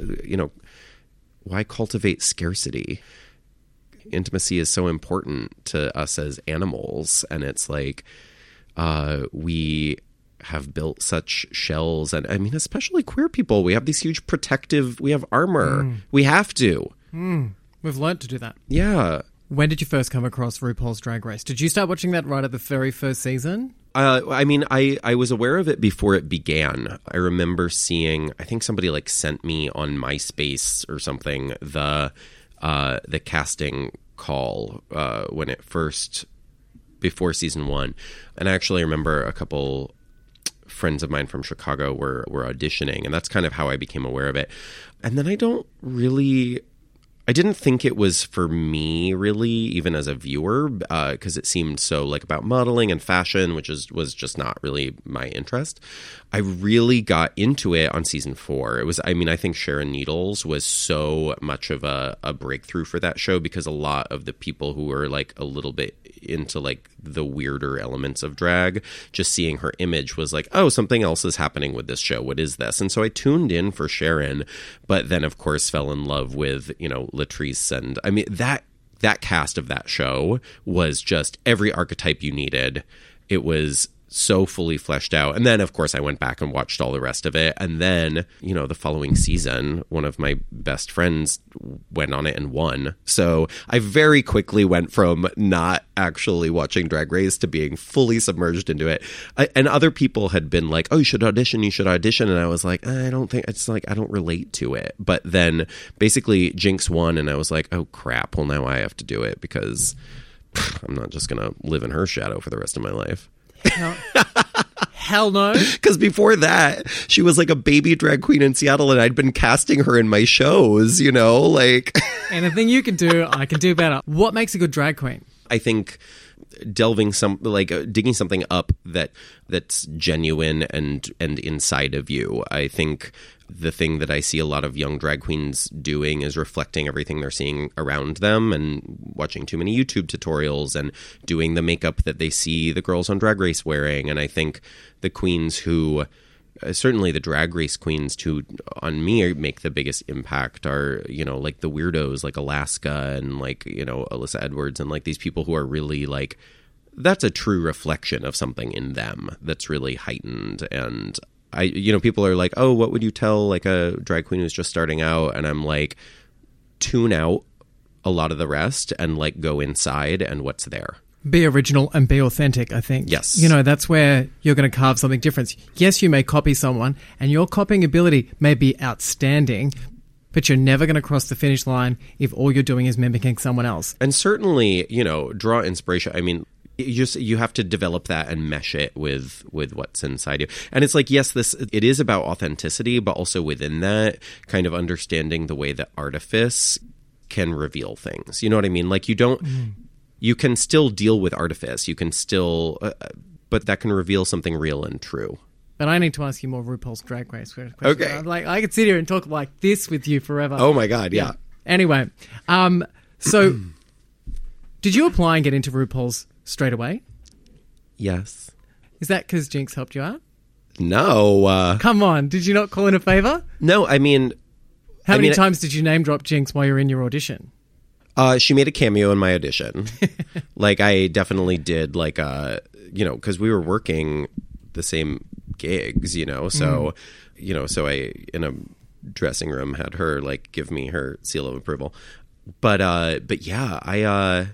Speaker 4: Why cultivate scarcity? Intimacy is so important to us as animals, and it's we have built such shells, and especially queer people, we have these huge we have armor. We have to.
Speaker 3: We've learned to do that.
Speaker 4: Yeah.
Speaker 3: When did you first come across RuPaul's Drag Race? Did you start watching that right at the very first season?
Speaker 4: I was aware of it before it began. I remember seeing, I think somebody sent me on MySpace or something, the casting call when it first, before season 1. And I actually remember a couple friends of mine from Chicago were auditioning, and that's kind of how I became aware of it. And then I didn't think it was for me, really, even as a viewer, because it seemed so like about modeling and fashion, which was just not really my interest. I really got into it on season 4. It was, I mean, I think Sharon Needles was so much of a breakthrough for that show, because a lot of the people who were like a little bit into like the weirder elements of drag, just seeing her image was like, oh, something else is happening with this show. What is this? And so I tuned in for Sharon, but then of course fell in love with, you know, Latrice. And I mean, that cast of that show was just every archetype you needed. It was so fully fleshed out. And then of course I went back and watched all the rest of it. And then, you know, the following season, one of my best friends went on it and won. So I very quickly went from not actually watching Drag Race to being fully submerged into it. And other people had been like, oh, you should audition. And I was like, I don't think, it's like, I don't relate to it. But then basically Jinx won, and I was like, oh crap, well now I have to do it, because I'm not just going to live in her shadow for the rest of my life.
Speaker 3: Hell no.
Speaker 4: Because before that, she was like a baby drag queen in Seattle, and I'd been casting her in my shows, you know, like.
Speaker 3: Anything you can do, I can do better. What makes a good drag queen?
Speaker 4: I think digging something up that's genuine and inside of you. I think the thing that I see a lot of young drag queens doing is reflecting everything they're seeing around them and watching too many YouTube tutorials and doing the makeup that they see the girls on Drag Race wearing. And I think the queens who, certainly the Drag Race queens who on me make the biggest impact are, you know, like the weirdos like Alaska and like, you know, Alyssa Edwards, and like these people who are really like, that's a true reflection of something in them that's really heightened. And I, you know, people are like, oh, what would you tell like a drag queen who's just starting out? And I'm like, tune out a lot of the rest and like go inside and what's there.
Speaker 3: Be original and be authentic, I think.
Speaker 4: Yes.
Speaker 3: You know, that's where you're going to carve something different. Yes, you may copy someone, and your copying ability may be outstanding, but you're never going to cross the finish line if all you're doing is mimicking someone else.
Speaker 4: And certainly, you know, draw inspiration. I mean, you have to develop that and mesh it with what's inside you. And it's like, yes, it is about authenticity, but also within that, kind of understanding the way that artifice can reveal things. You know what I mean? Like, you don't... You can still deal with artifice. You can still... but that can reveal something real and true.
Speaker 3: But I need to ask you more RuPaul's Drag Race questions.
Speaker 4: Okay.
Speaker 3: I'm like, I could sit here and talk like this with you forever.
Speaker 4: Oh my God, yeah.
Speaker 3: Anyway, so did you apply and get into RuPaul's straight away?
Speaker 4: Yes.
Speaker 3: Is that because Jinx helped you out?
Speaker 4: No.
Speaker 3: Come on, did you not call in a favor?
Speaker 4: No, I mean...
Speaker 3: How many times did you name drop Jinx while you're in your audition?
Speaker 4: She made a cameo in my audition. Like, I definitely did, like, you know, because we were working the same gigs, you know, so, you know, so I, in a dressing room, had her, like, give me her seal of approval. But yeah, I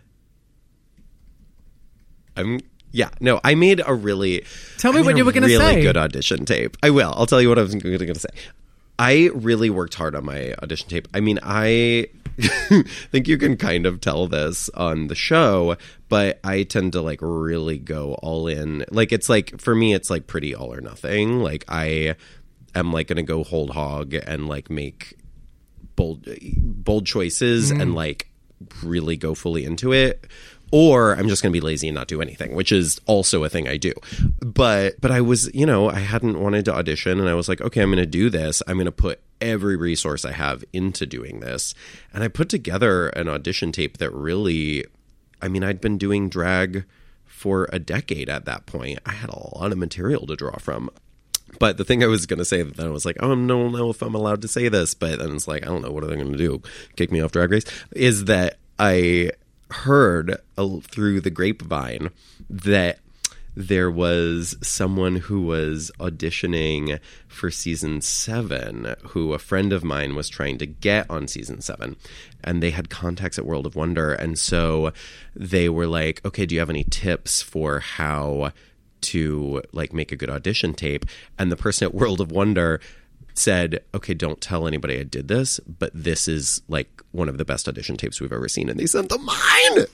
Speaker 4: made a really...
Speaker 3: Tell me what you were going to say.
Speaker 4: Really good audition tape. I will. I'll tell you what I was going to say. I really worked hard on my audition tape. I mean, I think you can kind of tell this on the show, but I tend to like really go all in. Like, it's like, for me, it's like pretty all or nothing. Like, I am like going to go hold hog and like make bold choices and like really go fully into it. Or I'm just going to be lazy and not do anything, which is also a thing I do. But I was, you know, I hadn't wanted to audition, and I was like, okay, I'm going to do this. I'm going to put every resource I have into doing this. And I put together an audition tape that really, I mean, I'd been doing drag for a decade at that point. I had a lot of material to draw from. But the thing I was going to say, then I was like, oh, I don't know if I'm allowed to say this. But then it's like, I don't know, what are they going to do? Kick me off Drag Race? Is that I heard through the grapevine that there was someone who was auditioning for season 7 who a friend of mine was trying to get on season 7, and they had contacts at World of Wonder. And so they were like, okay, do you have any tips for how to like make a good audition tape? And the person at World of Wonder said, okay, don't tell anybody I did this, but this is like one of the best audition tapes we've ever seen. And they sent them mine.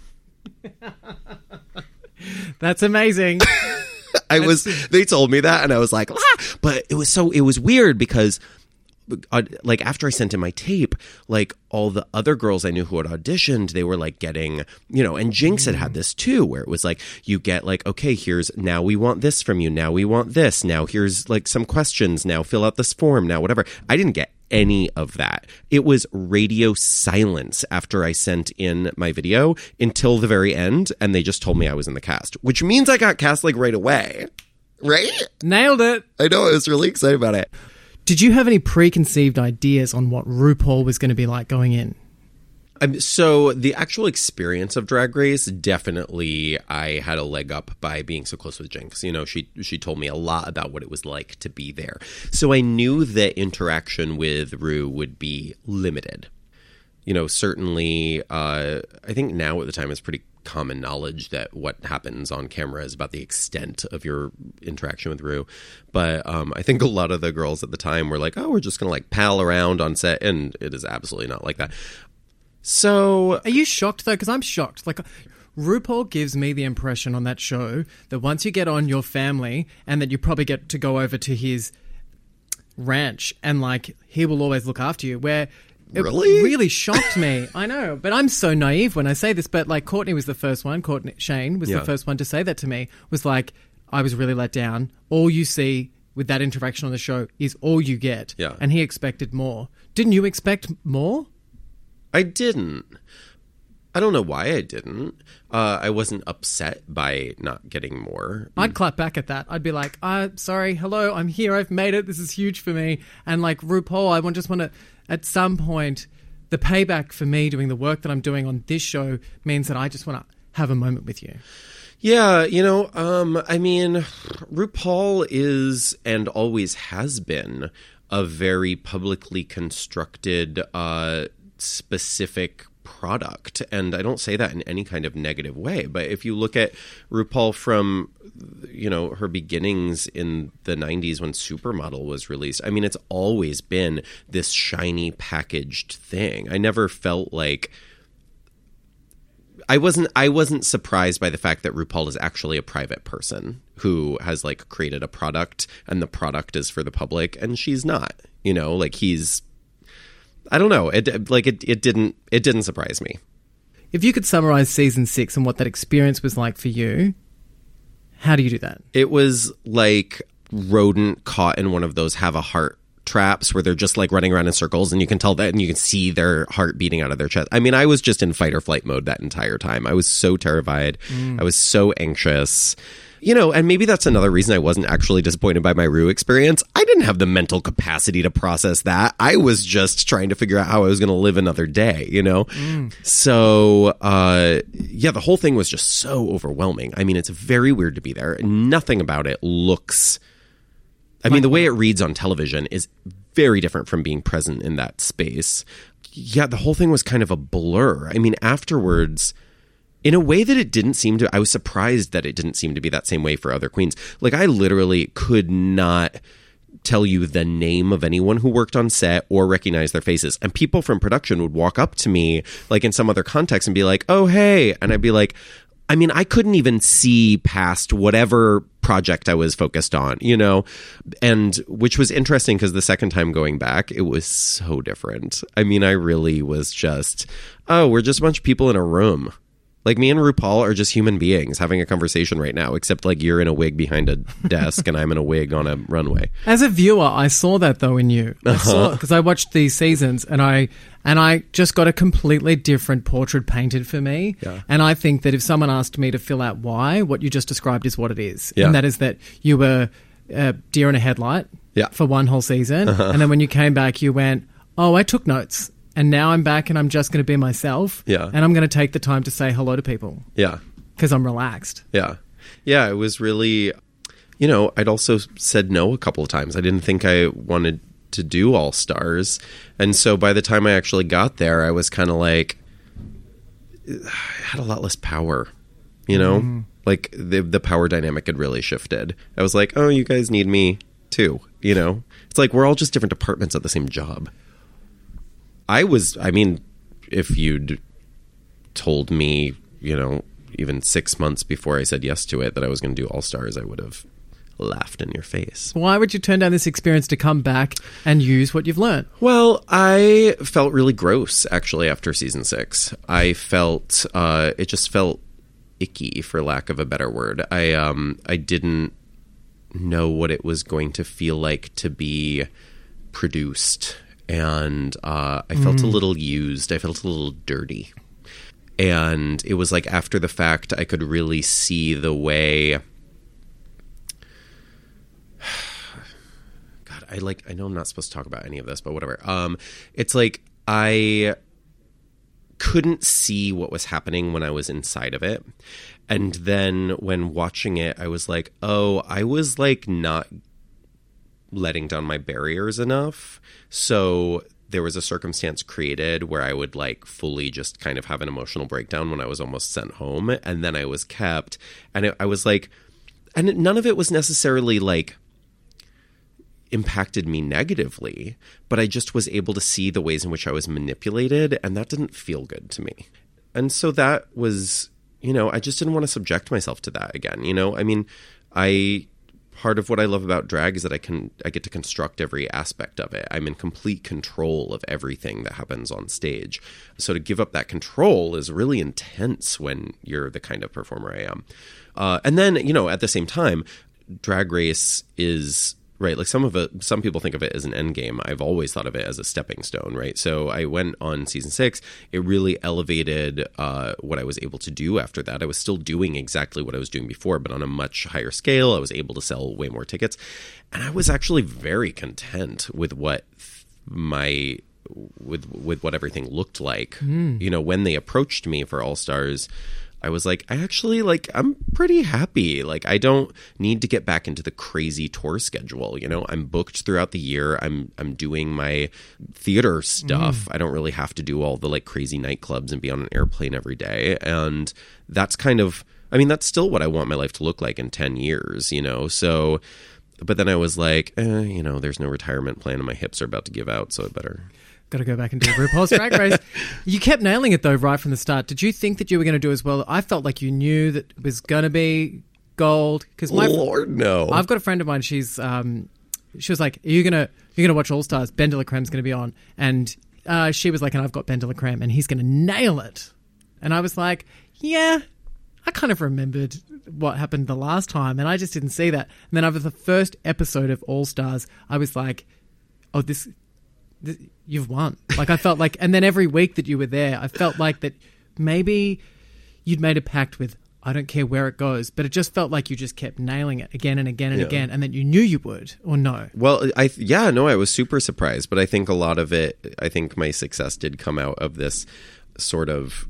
Speaker 3: That's amazing.
Speaker 4: They told me that and I was like, but it was weird because like after I sent in my tape, like all the other girls I knew who had auditioned, they were like getting, and Jinx had this too, where it was like, you get like, okay, now we want this from you. Now we want this. Now here's like some questions. Now fill out this form. Now whatever. I didn't get any of that. It was radio silence after I sent in my video until the very end. And they just told me I was in the cast, which means I got cast like right away. Right?
Speaker 3: Nailed it.
Speaker 4: I know. I was really excited about it.
Speaker 3: Did you have any preconceived ideas on what RuPaul was going to be like going in?
Speaker 4: So the actual experience of Drag Race, definitely I had a leg up by being so close with Jinx. She told me a lot about what it was like to be there. So I knew that interaction with Ru would be limited. Certainly, I think now at the time it's pretty common knowledge that what happens on camera is about the extent of your interaction with Ru. But I think a lot of the girls at the time were like, oh, we're just going to like pal around on set. And it is absolutely not like that. So
Speaker 3: are you shocked though? Because I'm shocked. Like RuPaul gives me the impression on that show that once you get on your family and that you probably get to go over to his ranch and like he will always look after you, where it really shocked me. I know, but I'm so naive when I say this, but like Courtney was the first one. Shane was the first one to say that to me, was like, I was really let down. All you see with that interaction on the show is all you get.
Speaker 4: Yeah.
Speaker 3: And he expected more. Didn't you expect more?
Speaker 4: I didn't. I don't know why I didn't. I wasn't upset by not getting more.
Speaker 3: I'd clap back at that. I'd be like, sorry, hello, I'm here, I've made it, this is huge for me. And like RuPaul, I just want to, at some point, the payback for me doing the work that I'm doing on this show means that I just want to have a moment with you.
Speaker 4: Yeah, I mean, RuPaul is and always has been a very publicly constructed, specific product. And I don't say that in any kind of negative way. But if you look at RuPaul from, her beginnings in the 90s when Supermodel was released, I mean, it's always been this shiny packaged thing. I never felt like... I wasn't surprised by the fact that RuPaul is actually a private person who has like created a product and the product is for the public and she's not, like he's, I don't know. It didn't surprise me.
Speaker 3: If you could summarize season 6 and what that experience was like for you, how do you do that?
Speaker 4: It was like rodent caught in one of those have a heart traps where they're just like running around in circles and you can tell that and you can see their heart beating out of their chest. I mean, I was just in fight or flight mode that entire time. I was so terrified. I was so anxious. And maybe that's another reason I wasn't actually disappointed by my Ru experience. I didn't have the mental capacity to process that. I was just trying to figure out how I was going to live another day, So, the whole thing was just so overwhelming. I mean, it's very weird to be there. Nothing about it looks... I mean, the way it reads on television is very different from being present in that space. Yeah, the whole thing was kind of a blur. I mean, afterwards... in a way that it didn't seem to, I was surprised that it didn't seem to be that same way for other queens. Like, I literally could not tell you the name of anyone who worked on set or recognize their faces. And people from production would walk up to me, like in some other context, and be like, oh, hey. And I'd be like, I mean, I couldn't even see past whatever project I was focused on, and which was interesting because the second time going back, it was so different. I mean, I really was just, we're just a bunch of people in a room. Like, me and RuPaul are just human beings having a conversation right now, except like you're in a wig behind a desk and I'm in a wig on a runway.
Speaker 3: As a viewer, I saw that though in you. Because I watched these seasons and I just got a completely different portrait painted for me.
Speaker 4: Yeah.
Speaker 3: And I think that if someone asked me to fill out why, what you just described is what it is.
Speaker 4: Yeah.
Speaker 3: And that is that you were a deer in a headlight for one whole season. And then when you came back, you went, oh, I took notes. And now I'm back and I'm just going to be myself.
Speaker 4: Yeah.
Speaker 3: And I'm going to take the time to say hello to people.
Speaker 4: Yeah.
Speaker 3: Because I'm relaxed.
Speaker 4: Yeah. Yeah, it was really, I'd also said no a couple of times. I didn't think I wanted to do All Stars. And so by the time I actually got there, I was kind of like, I had a lot less power, Like the power dynamic had really shifted. I was like, oh, you guys need me too. You know, it's like we're all just different departments at the same job. If you'd told me, you know, even 6 months before I said yes to it that I was going to do All Stars, I would have laughed in your face.
Speaker 3: Why would you turn down this experience to come back and use what you've learned?
Speaker 4: Well, I felt really gross, actually, after season 6. I felt, it just felt icky, for lack of a better word. I didn't know what it was going to feel like to be produced, and I felt a little used. I felt a little dirty. And it was like after the fact, I could really see the way... God, I know I'm not supposed to talk about any of this, but whatever. It's like I couldn't see what was happening when I was inside of it. And then when watching it, I was like, oh, I was like not letting down my barriers enough. So there was a circumstance created where I would like fully just kind of have an emotional breakdown when I was almost sent home. And then I was kept. And I was like, and none of it was necessarily like impacted me negatively, but I just was able to see the ways in which I was manipulated. And that didn't feel good to me. And so that was... You know, I just didn't want to subject myself to that again. You know, I mean, part of what I love about drag is that I get to construct every aspect of it. I'm in complete control of everything that happens on stage. So to give up that control is really intense when you're the kind of performer I am. And then, you know, at the same time, Drag Race is... Right, like some people think of it as an end game. I've always thought of it as a stepping stone, right? So I went on season 6. It really elevated what I was able to do after that. I was still doing exactly what I was doing before, but on a much higher scale. I was able to sell way more tickets. And I was actually very content with what with what everything looked like. You know, when they approached me for All Stars, I was like, I'm pretty happy. Like, I don't need to get back into the crazy tour schedule. You know, I'm booked throughout the year. I'm doing my theater stuff. I don't really have to do all the like crazy nightclubs and be on an airplane every day. And that's kind of, I mean, that's still what I want my life to look like in 10 years, you know? So, but then I was like, you know, there's no retirement plan and my hips are about to give out. So I better...
Speaker 3: Got to go back and do RuPaul's Drag Race. You kept nailing it, though, right from the start. Did you think that you were going to do as well? I felt like you knew that it was going to be gold.
Speaker 4: Lord, no.
Speaker 3: I've got a friend of mine. She was like, "Are you gonna watch All Stars? Ben de la Crème's going to be on." And she was like, "And I've got Ben de la Crème, and he's going to nail it." And I was like, "Yeah." I kind of remembered what happened the last time, and I just didn't see that. And then over the first episode of All Stars, I was like, "Oh, this you've won." Like I felt like, and then every week that you were there, I felt like that maybe you'd made a pact with, I don't care where it goes, but it just felt like you just kept nailing it again and again and again, and that you knew you would, or no?
Speaker 4: Well, I was super surprised, but I think a lot of it, I think my success did come out of this sort of,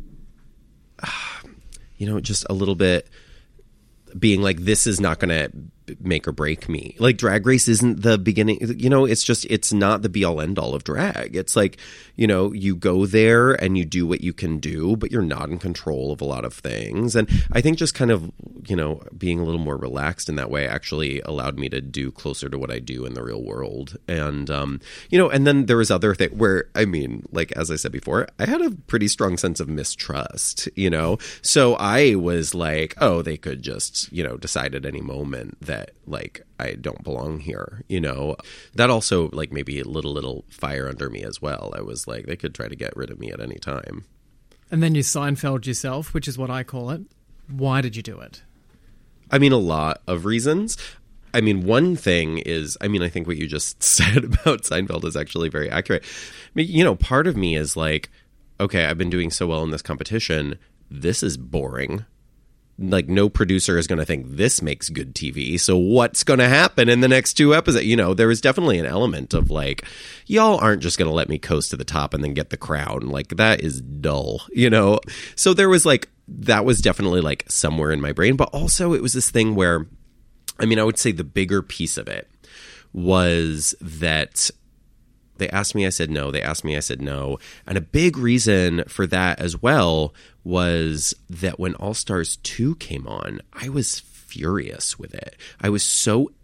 Speaker 4: you know, just a little bit being like, this is not going to make or break me. Like Drag Race isn't the beginning, you know, it's not the be all end all of drag. It's like, you know, you go there and you do what you can do, but you're not in control of a lot of things. And I think just kind of, you know, being a little more relaxed in that way actually allowed me to do closer to what I do in the real world. And, you know, and then there was other thing where, I mean, like, as I said before, I had a pretty strong sense of mistrust, you know? So I was like, oh, they could just, you know, decide at any moment that, like, I don't belong here, you know. That also, like, maybe a little fire under me as well. I was like, they could try to get rid of me at any time.
Speaker 3: And then you Seinfeld yourself, which is what I call it. Why did you do it?
Speaker 4: I mean, a lot of reasons. I mean, one thing is, I mean, I think what you just said about Seinfeld is actually very accurate. I mean, you know, part of me is like, okay, I've been doing so well in this competition. This is boring. Like, no producer is going to think this makes good TV. So what's going to happen in the next 2 episodes? You know, there is definitely an element of like, y'all aren't just going to let me coast to the top and then get the crown. Like, that is dull, you know? So there was like, that was definitely like somewhere in my brain. But also it was this thing where, I mean, I would say the bigger piece of it was that they asked me, I said no. They asked me, I said no. And a big reason for that as well was that when All Stars 2 came on, I was furious with it. I was so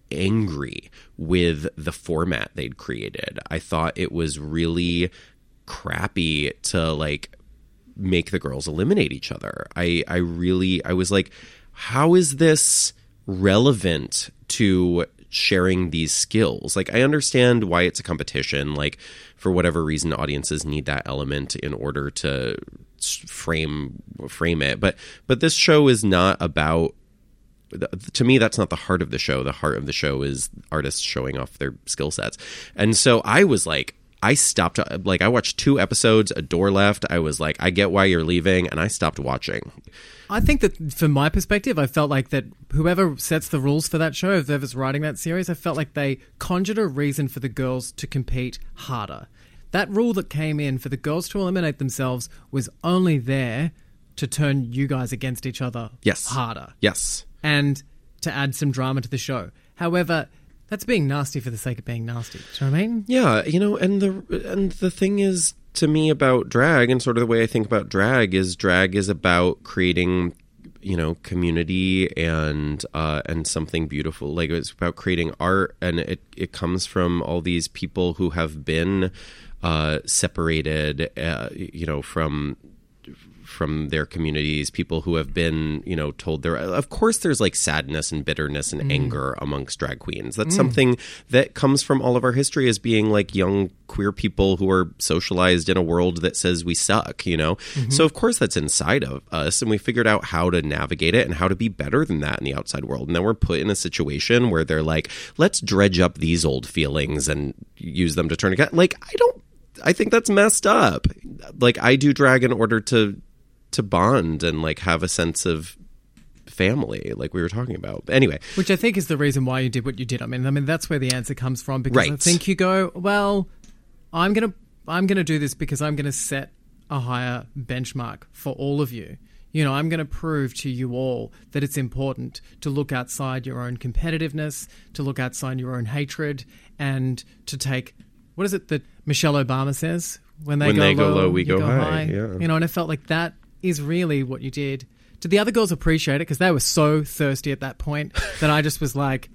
Speaker 4: angry with the format they'd created. I thought it was really crappy to like make the girls eliminate each other. I was like, how is this relevant to sharing these skills? Like, I understand why it's a competition. Like, for whatever reason, audiences need that element in order to frame it. But this show is not about, to me, that's not the heart of the show. The heart of the show is artists showing off their skill sets. And so I was like, I stopped, like, I watched 2 episodes, a door left. I was like, I get why you're leaving, and I stopped watching.
Speaker 3: I think that from my perspective, I felt like that whoever sets the rules for that show, whoever's writing that series, I felt like they conjured a reason for the girls to compete harder. That rule that came in for the girls to eliminate themselves was only there to turn you guys against each other harder.
Speaker 4: Yes.
Speaker 3: And to add some drama to the show. However, that's being nasty for the sake of being nasty. Do you know what I mean?
Speaker 4: Yeah, you know, and the thing is, to me, about drag, and sort of the way I think about drag is about creating, you know, community and something beautiful. Like, it's about creating art, and it comes from all these people who have been separated, you know, from their communities, people who have been, you know, told of course there's like sadness and bitterness and anger amongst drag queens. That's something that comes from all of our history as being like young queer people who are socialized in a world that says we suck, you know? So of course that's inside of us, and we figured out how to navigate it and how to be better than that in the outside world. And then we're put in a situation where they're like, let's dredge up these old feelings and use them to turn again. Like, I think that's messed up. Like, I do drag in order to bond and like have a sense of family, like we were talking about. But anyway,
Speaker 3: which I think is the reason why you did what you did. I mean that's where the answer comes from, because I think you go, well, I'm gonna do this because I'm gonna set a higher benchmark for all of you. You know, I'm going to prove to you all that it's important to look outside your own competitiveness, to look outside your own hatred, and to take, what is it that Michelle Obama says? When they go low, we go high. Yeah. You know, and I felt like that is really what you did. Did the other girls appreciate it? Because they were so thirsty at that point that I just was like,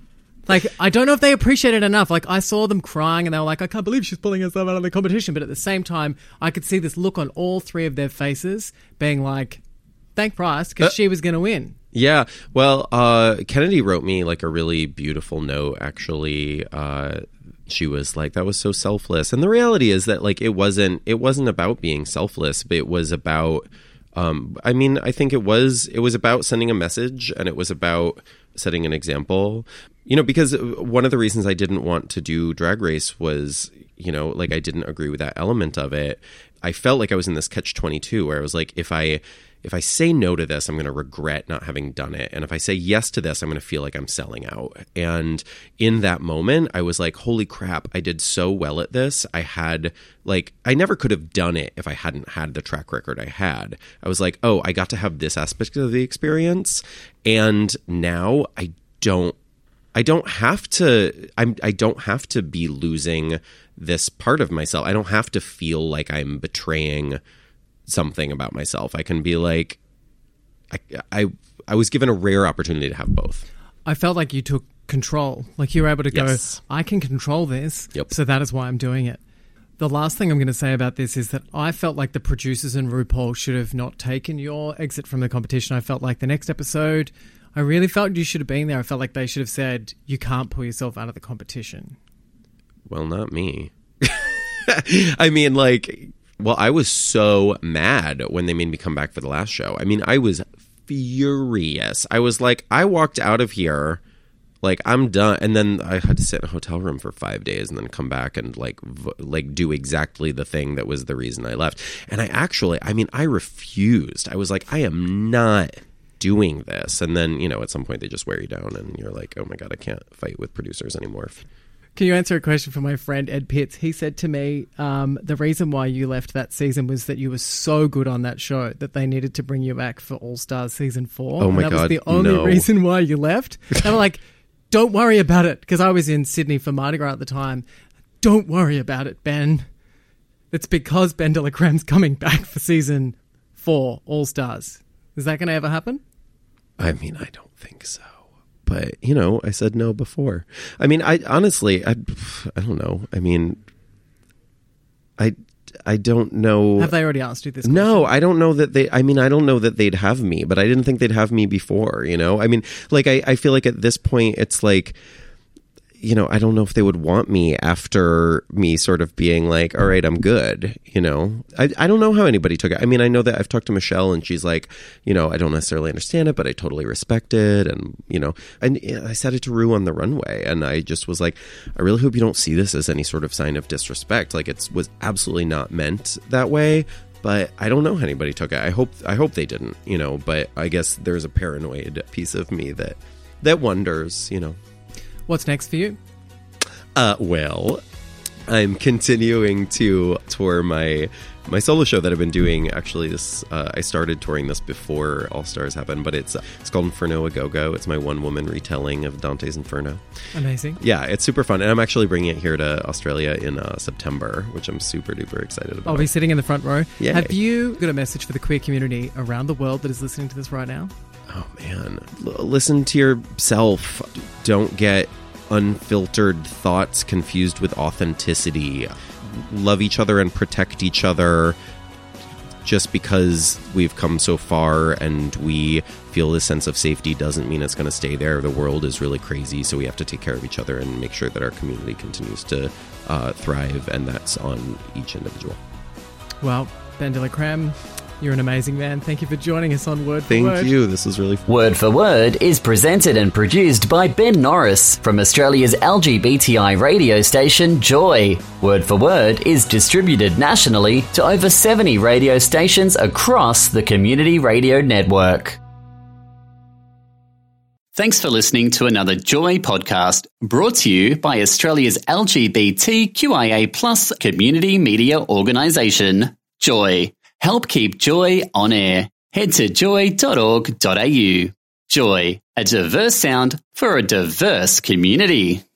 Speaker 3: I don't know if they appreciate it enough. Like, I saw them crying and they were like, I can't believe she's pulling herself out of the competition. But at the same time, I could see this look on all 3 of their faces being like, thank Christ, because she was going to win.
Speaker 4: Yeah. Well, Kennedy wrote me like a really beautiful note, actually. She was like, that was so selfless. And the reality is that like it wasn't about being selfless, but it was about I mean, I think it was about sending a message, and it was about setting an example. You know, because one of the reasons I didn't want to do Drag Race was, you know, like I didn't agree with that element of it. I felt like I was in this catch-22 where I was like, if I say no to this, I'm going to regret not having done it. And if I say yes to this, I'm going to feel like I'm selling out. And in that moment, I was like, holy crap, I did so well at this. I never could have done it if I hadn't had the track record I had. I was like, oh, I got to have this aspect of the experience. And now I don't have to be losing this part of myself. I don't have to feel like I'm betraying something about myself. I can be like, I was given a rare opportunity to have both.
Speaker 3: I felt like you took control. Like you were able to go, I can control this.
Speaker 4: Yep.
Speaker 3: So that is why I'm doing it. The last thing I'm going to say about this is that I felt like the producers and RuPaul should have not taken your exit from the competition. I felt like the next episode, I really felt you should have been there. I felt like they should have said, you can't pull yourself out of the competition.
Speaker 4: Well, not me. I mean, like, well, I was so mad when they made me come back for the last show. I mean, I was furious. I was like, I walked out of here, like, I'm done. And then I had to sit in a hotel room for 5 days and then come back and like do exactly the thing that was the reason I left. And I refused. I was like, I am not doing this. And then, you know, at some point they just wear you down and you're like, oh my God, I can't fight with producers anymore.
Speaker 3: Can you answer a question from my friend Ed Pitts? He said to me, the reason why you left that season was that you were so good on that show that they needed to bring you back for All Stars season 4.
Speaker 4: Oh my God,
Speaker 3: that was the only reason why you left. They were like, don't worry about it. Because I was in Sydney for Mardi Gras at the time. Don't worry about it, Ben. It's because Ben de la Crème's coming back for season 4 All Stars. Is that going to ever happen?
Speaker 4: I mean, I don't think so. but, you know, I said no before. I mean, I honestly don't know. I mean, I don't know.
Speaker 3: Have they already asked you this question?
Speaker 4: No, I don't know that I don't know that they'd have me, but I didn't think they'd have me before, you know? I mean, like, I feel like at this point, it's like, you know, I don't know if they would want me after me sort of being like, all right, I'm good, you know? I don't know how anybody took it. I mean, I know that I've talked to Michelle and she's like, you know, I don't necessarily understand it, but I totally respect it. And, you know, and I said it to Rue on the runway and I just was like, I really hope you don't see this as any sort of sign of disrespect. Like, it was absolutely not meant that way. But I don't know how anybody took it. I hope they didn't, you know, but I guess there's a paranoid piece of me that wonders, you know.
Speaker 3: What's next for you?
Speaker 4: Well, I'm continuing to tour my solo show that I've been doing. Actually, I started touring this before All Stars happened, but it's called Inferno A Go-Go. It's my one-woman retelling of Dante's Inferno.
Speaker 3: Amazing. Yeah,
Speaker 4: it's super fun. And I'm actually bringing it here to Australia in September, which I'm super duper excited about.
Speaker 3: I'll be sitting in the front row.
Speaker 4: Yay.
Speaker 3: Have you got a message for the queer community around the world that is listening to this right now?
Speaker 4: Oh, man. Listen to yourself. Don't get unfiltered thoughts confused with authenticity. Love each other and protect each other. Just because we've come so far and we feel this sense of safety doesn't mean it's going to stay there. The world is really crazy, so we have to take care of each other and make sure that our community continues to thrive, and that's on each individual.
Speaker 3: Well, Ben de la Creme, you're an amazing man. Thank you for joining us on Word for Word.
Speaker 4: Thank you. This was really fun.
Speaker 2: Word for Word is presented and produced by Ben Norris from Australia's LGBTI radio station Joy. Word for Word is distributed nationally to over 70 radio stations across the Community Radio Network. Thanks for listening to another Joy podcast brought to you by Australia's LGBTQIA+ community media organisation, Joy. Help keep Joy on air. Head to joy.org.au. Joy, a diverse sound for a diverse community.